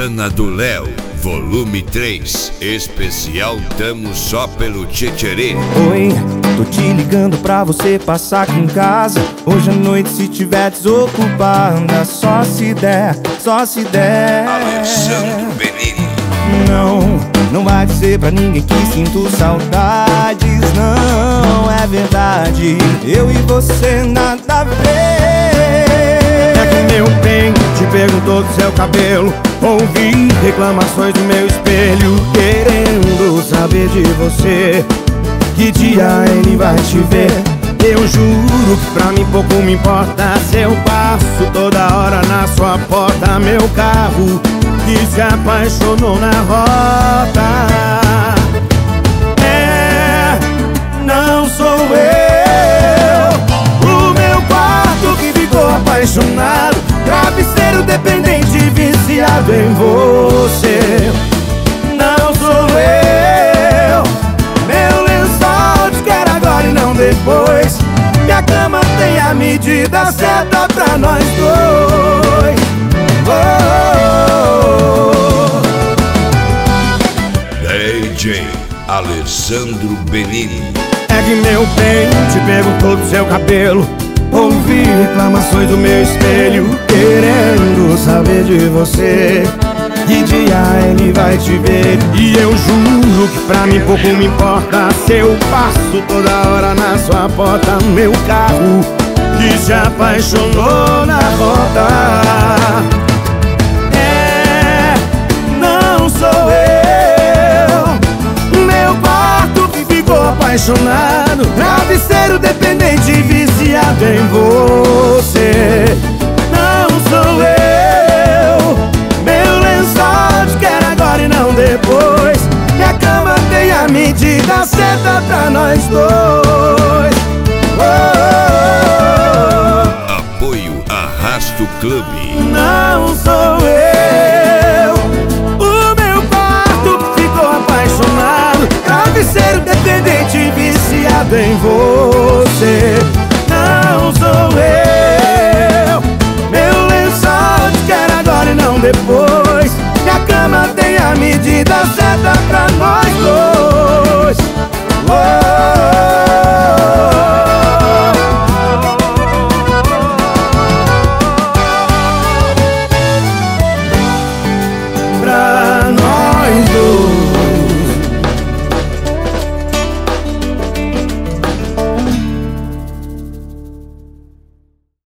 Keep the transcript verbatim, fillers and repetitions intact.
Cana do Léo, volume três, especial Tamo Só Pelo Tchê-tchê-rê. Oi, tô te ligando pra você passar aqui em casa hoje à noite, se tiver desocupada. Só se der, só se der. Alessandro Benini. Não, não vai dizer pra ninguém que sinto saudades. Não, é verdade, eu e você nada a ver. É que meu bem te perguntou do seu cabelo, ouvi reclamações do meu espelho, querendo saber de você, que dia ele vai te ver. Eu juro que pra mim pouco me importa se eu passo toda hora na sua porta. Meu carro que se apaixonou na rota. É, não sou eu. O meu quarto que ficou apaixonado, travesseiro dependente, viciado em você. Não sou eu. Meu lençol te quer agora e não depois. Minha cama tem a medida certa pra nós dois. Oh. D J Alessandro Benini. É que meu bem te perguntou do seu cabelo, ouvi reclamações do meu espelho, querendo saber de você, que dia ele vai te ver. E eu juro que pra mim pouco me importa se eu passo toda hora na sua porta. Meu carro que se apaixonou na rota. É, não sou eu. Meu quarto que ficou apaixonado, travesseiro dependente, viciado em você. Não sou eu. Meu lençol te quer agora e não depois. Minha cama tem a medida certa pra nós dois. Oh, oh, oh. Apoio Arrasto Clube. Não sou eu. O meu quarto ficou apaixonado, travesseiro dependente, viciado em você.